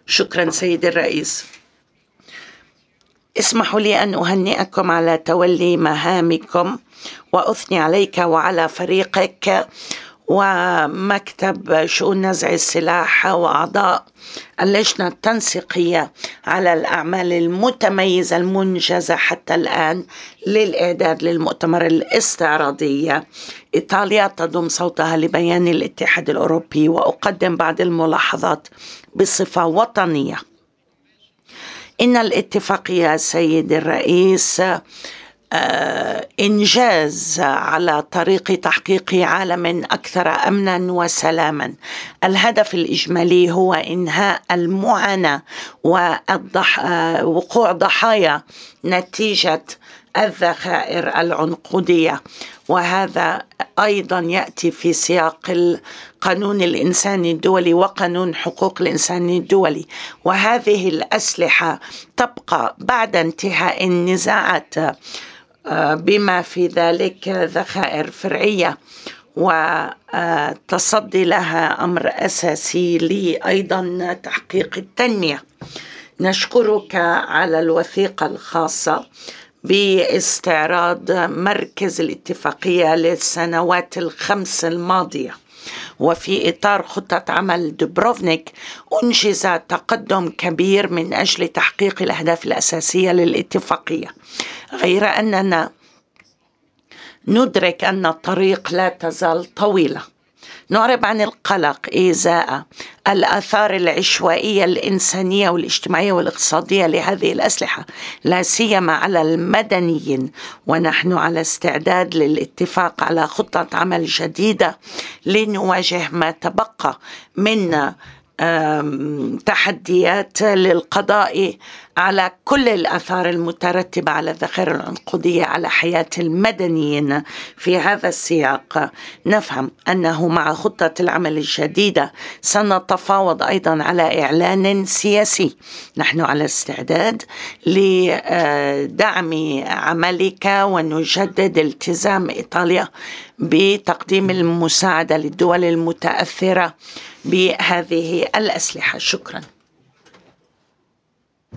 شكرا سيد الرئيس. اسمحوا لي أن أهنئكم على تولي مهامكم وأثني عليك وعلى فريقك ومكتب شؤون نزع السلاح وأعضاء اللجنة التنسيقية على الأعمال المتميزة المنجزة حتى الآن للإعداد للمؤتمر الاستعراضي. إيطاليا تضم صوتها لبيان الاتحاد الأوروبي، وأقدم بعض الملاحظات بصفة وطنية. إن الاتفاقية سيد الرئيس إنجاز على طريق تحقيق عالم أكثر أمنا وسلاما. الهدف الإجمالي هو إنهاء المعاناة ووقوع ضحايا نتيجة الذخائر العنقودية، وهذا أيضا يأتي في سياق القانون الإنساني الدولي وقانون حقوق الإنسان الدولي. وهذه الأسلحة تبقى بعد انتهاء النزاعات بما في ذلك ذخائر فرعية، وتصدي لها أمر أساسي لي أيضا تحقيق التنمية. نشكرك على الوثيقة الخاصة باستعراض مركز الاتفاقية للسنوات ال5 الماضية، وفي إطار خطة عمل دوبروفنيك أنجز تقدم كبير من أجل تحقيق الأهداف الأساسية للاتفاقية، غير أننا ندرك أن الطريق لا تزال طويلة. نعرب عن القلق إزاء الآثار العشوائية الإنسانية والاجتماعية والاقتصادية لهذه الأسلحة، لا سيما على المدنيين، ونحن على استعداد للاتفاق على خطة عمل جديدة لنواجه ما تبقى من تحديات للقضاء على كل الآثار المترتبة على الذخائر العنقودية على حياة المدنيين. في هذا السياق نفهم أنه مع خطة العمل الجديدة سنتفاوض أيضا على إعلان سياسي. نحن على استعداد لدعم عملك ونجدد التزام إيطاليا بتقديم المساعدة للدول المتأثرة بهذه الأسلحة. شكرا.